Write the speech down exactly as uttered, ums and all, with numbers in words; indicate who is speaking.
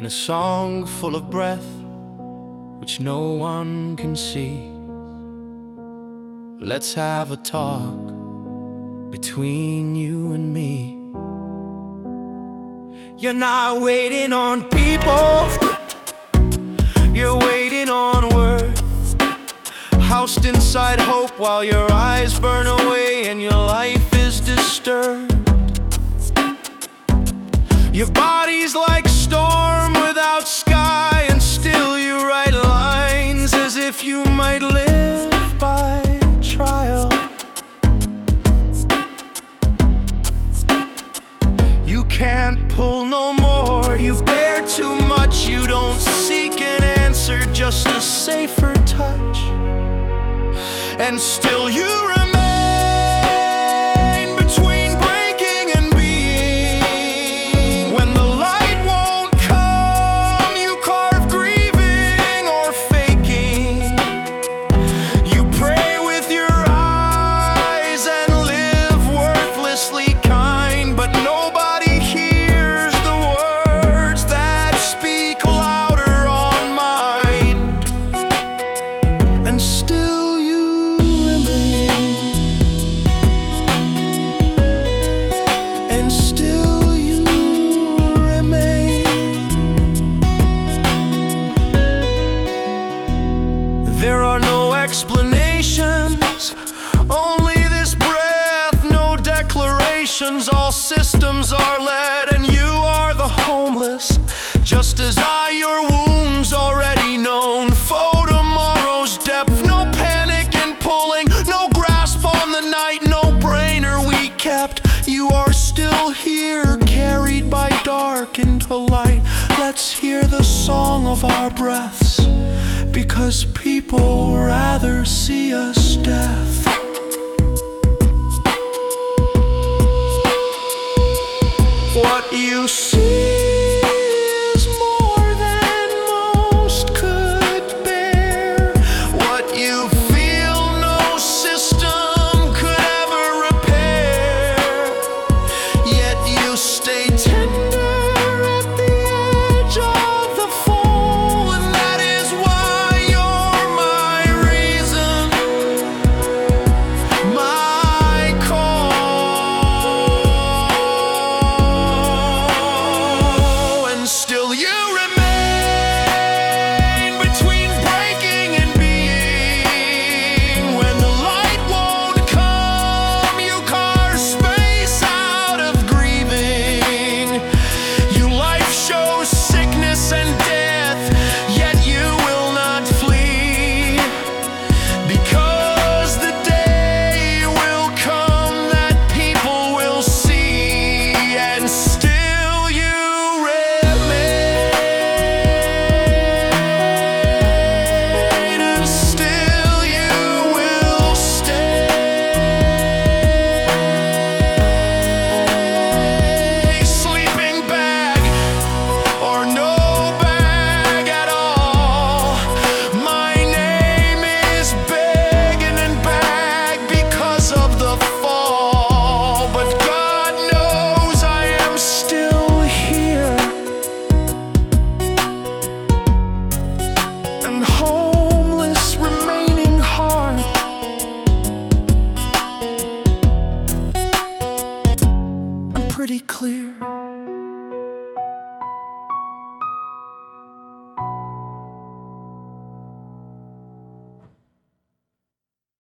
Speaker 1: in a song full of breath which no one can see. Let's have a talk between you and me. You're not waiting on people, you're waiting on words, housed inside hope while your eyes burn away and your life is disturbed. Your body's like storm without sky, and still you write lines as if you might live by trial. You can't pull no more, you bear too much. You don't seek an answer, just a safer touch. And still you remain between breaking and being. When the light won't come, you carve grieving or faking. You pray with your eyes and live worthlessly kind, but nobody hears the words that speak louder on mine. And still there are no explanations, only this breath, no declarations. All systems are lead and you are the homeless, just as I, your wounds already known. For tomorrow's depth, no panic in pulling, no grasp on the night, no brainer we kept. You are still here, carried by dark into light. Let's hear the song of our breaths, because people rather see us death. What you see is more than most could bear. What you feel no system could ever repair. Yet you stay tender at the edge of the fall, and that is why you're my reason, my call. And still you remain between breaking and being. When the light won't come, you carve space out of grieving. You life shows sickness and death, yet you will not flee, because the day will come that people will see. And still you remain, and still you will stay. Sleeping bag or no bag at all, my name is begging and bag because of the fall. But God knows I am still here, and homeless remaining heart. I'm pretty clear.